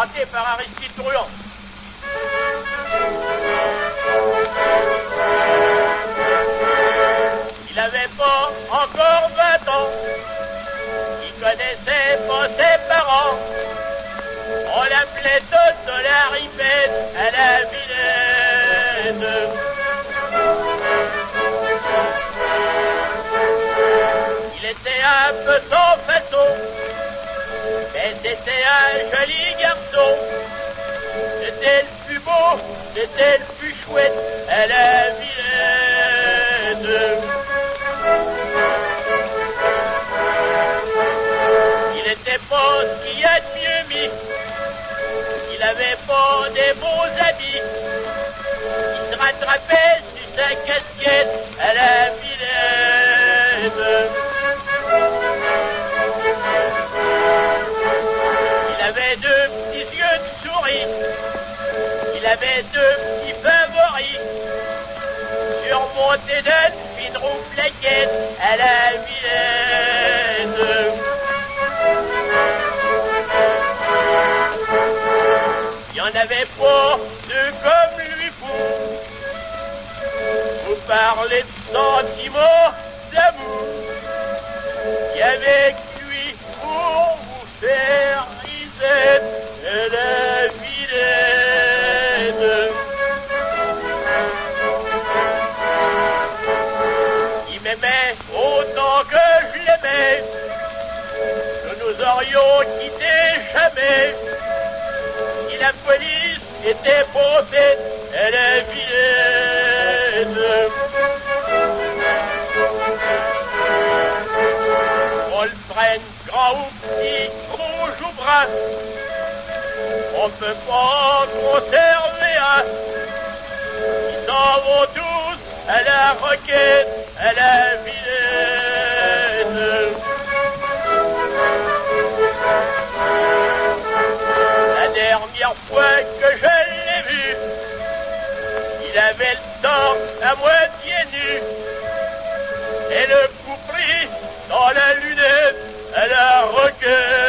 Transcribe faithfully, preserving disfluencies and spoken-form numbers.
raté par Aristide Bruand. Il avait pas encore vingt ans, il connaissait pas ses parents. On l'appelait Toto la ripette à la Villette. Il était un peu sans façon, mais c'était un joli garçon. C'était le plus beau, c'était le plus chouette à la Villette. Il était pas ce qu'il y a de mieux mis, il avait pas des bons habits, il se rattrapait sur sa casquette à la Villette. Il avait deux petits yeux de souris, il avait deux petits favoris, surmontés d'une fine roue plaquette à la Villette. Il n'y en avait pas deux comme lui pour vous parler de sentiments d'amour. Il y avait que lui pour vous faire risette de la Villette. Il m'aimait autant que je l'aimais, nous nous aurions quittés jamais. Si la police était posée à la Villette. On le prenne grand ou petit, rouge ou brun, on peut pas en conserver un. Ils s'en vont tous à la roquette, à la Villette. La dernière fois que je l'ai vu, il avait le temps à moitié nu et le coup pris dans la lunette à la roquette.